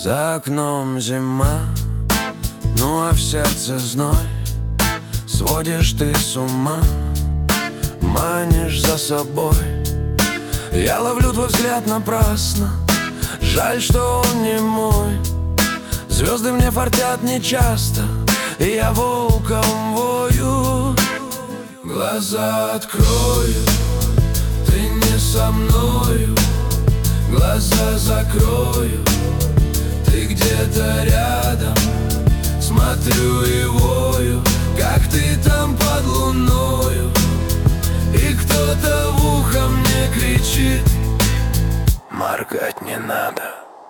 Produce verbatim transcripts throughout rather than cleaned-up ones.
За окном зима, ну а в сердце зной. Сводишь ты с ума, манишь за собой. Я ловлю твой взгляд напрасно, жаль, что он не мой. Звезды мне фартят нечасто, и я волком вою. Глаза открою, ты не со мною. Глаза закрою, ты где-то рядом. Смотрю и вою, как ты там под луною. И кто-то в ухо мне кричит: моргать не надо.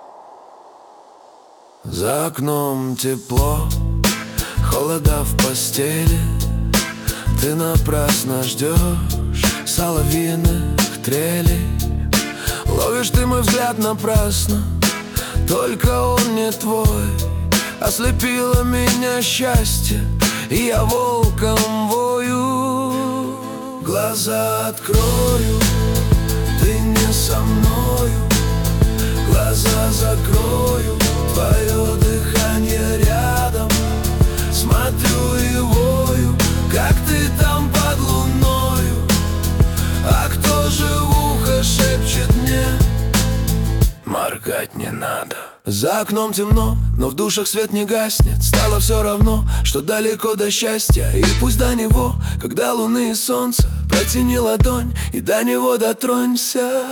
За окном тепло, холода в постели. Ты напрасно ждешь соловьиных трелей. Ловишь ты мой взгляд напрасно, только он не твой. Ослепило меня счастье, и я волком вою. Глаза открою, ты не со мною. Глаза закрою, твое дыхание рядом. Смотрю и вою, как ты там под луною. А кто же в ухо шепчет мне: моргать не надо. За окном темно, но в душах свет не гаснет. Стало все равно, что далеко до счастья. И пусть до него, когда луны и солнце, протяни ладонь и до него дотронься.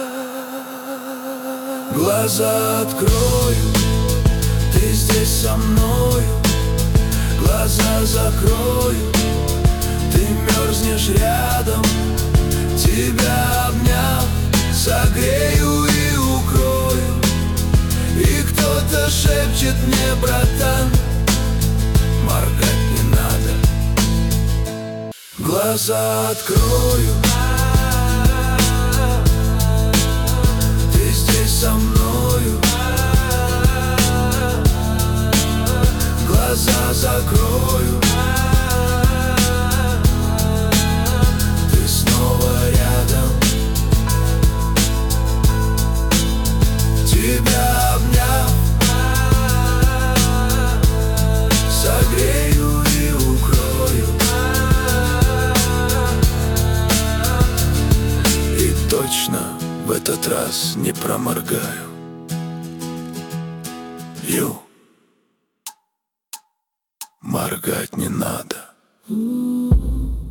Глаза открою, ты здесь со мною. Глаза закрою, ты мерзнешь рядом. Тебя обняв, согрею и укрою. И кто-то шепчет мне: братан, моргать не надо. Глаза открою, ты здесь со мною. Глаза закрою, ты снова рядом. Тебя обняв, согрею и укрою. И точно в этот раз не проморгаю. Ю, моргать не надо.